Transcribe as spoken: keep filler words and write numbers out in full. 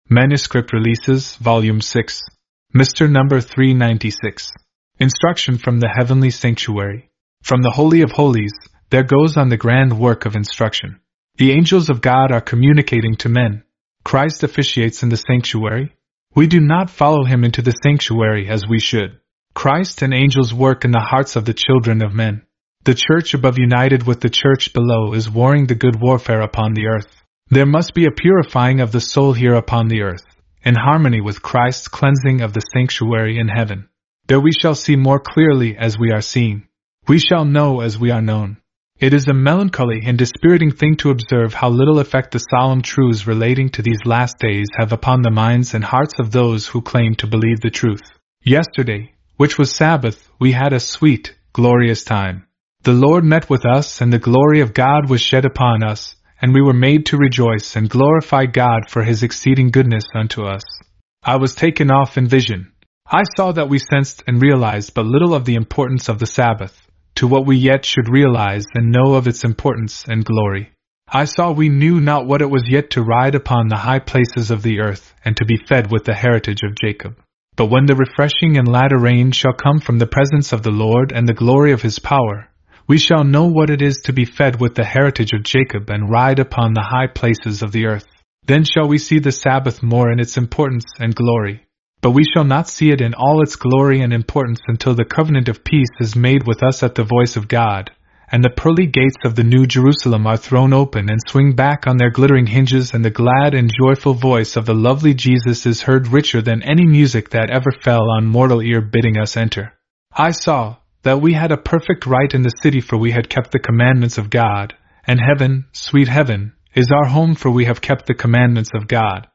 Manuscript Releases, Volume six. Mister Number three ninety-six. Instruction from the Heavenly Sanctuary. From the Holy of Holies, there goes on the grand work of instruction. The angels of God are communicating to men. Christ officiates in the sanctuary. We do not follow him into the sanctuary as we should. Christ and angels work in the hearts of the children of men. The church above united with the church below is warring the good warfare upon the earth. There must be a purifying of the soul here upon the earth, in harmony with Christ's cleansing of the sanctuary in heaven. There we shall see more clearly as we are seen. We shall know as we are known. It is a melancholy and dispiriting thing to observe how little effect the solemn truths relating to these last days have upon the minds and hearts of those who claim to believe the truth. Yesterday, which was Sabbath, we had a sweet, glorious time. The Lord met with us, and the glory of God was shed upon us, and we were made to rejoice and glorify God for his exceeding goodness unto us. I was taken off in vision. I saw that we sensed and realized but little of the importance of the Sabbath, to what we yet should realize and know of its importance and glory. I saw we knew not what it was yet to ride upon the high places of the earth, and to be fed with the heritage of Jacob. But when the refreshing and latter rain shall come from the presence of the Lord and the glory of his power, we shall know what it is to be fed with the heritage of Jacob and ride upon the high places of the earth. Then shall we see the Sabbath more in its importance and glory. But we shall not see it in all its glory and importance until the covenant of peace is made with us at the voice of God, and the pearly gates of the New Jerusalem are thrown open and swing back on their glittering hinges, and the glad and joyful voice of the lovely Jesus is heard richer than any music that ever fell on mortal ear bidding us enter. I saw that we had a perfect right in the city, for we had kept the commandments of God, and heaven, sweet heaven, is our home, for we have kept the commandments of God.